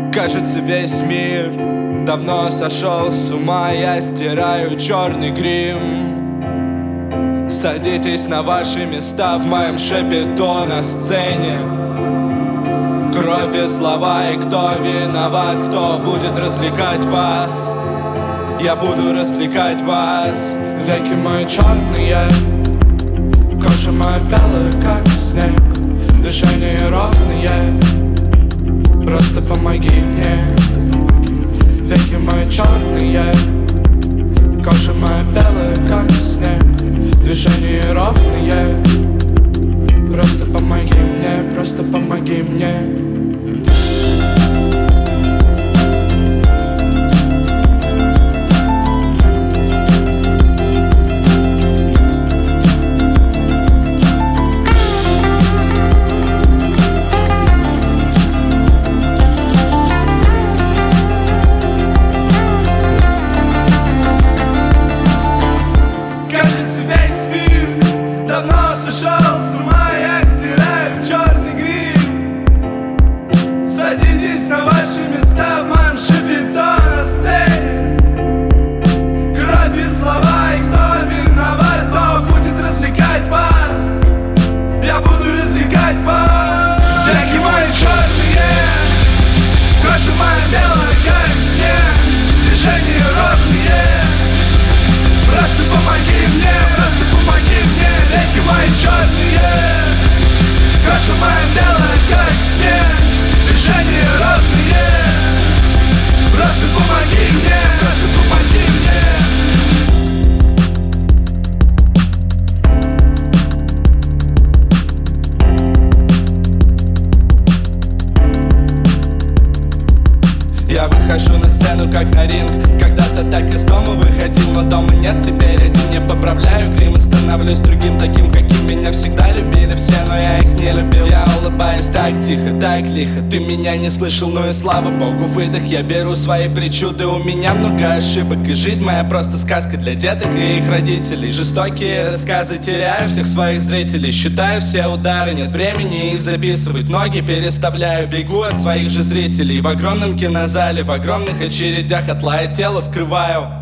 Кажется, весь мир давно сошел с ума. Я стираю черный грим. Садитесь на ваши места в моем шепету на сцене. Кровь и слова, и кто виноват, кто будет развлекать вас? Я буду развлекать вас. Веки мои черные, кожа моя белая, как снег. Движения ровные, просто помоги мне. Веки мои черные, кожа моя белая, как снег. Движения ровные, просто помоги мне, просто помоги мне. Давно сошел с ума, я стираю черный грим. Садитесь на ваши места в моем шепету на сцене. Кровь и слова, и кто виноват, кто будет развлекать вас? Я буду развлекать вас. Веки мои черные, кожа моя белая, как снег. Движения ровные, просто помоги мне, просто помоги мне. Веки мои черные, кожа моя белая, как снег. Движения ровные, просто помоги мне, просто помоги мне. Я выхожу на сцену, как на ринг. Когда-то так из дома выходил, но дома нет. Теперь один, я поправляю грим и становлюсь другим, таким, каким меня всегда любили все, но я их не любил. Я улыбаюсь так тихо, так лихо. Ты меня не слышал, ну и слава богу, выдох. Я беру свои причуды, у меня много ошибок. И жизнь моя просто сказка для деток и их родителей. Жестокие рассказы, теряю всех своих зрителей. Считаю все удары, нет времени их записывать. Ноги переставляю, бегу от своих же зрителей. В огромном кинозале, в огромных очередях от лая тело скрываю.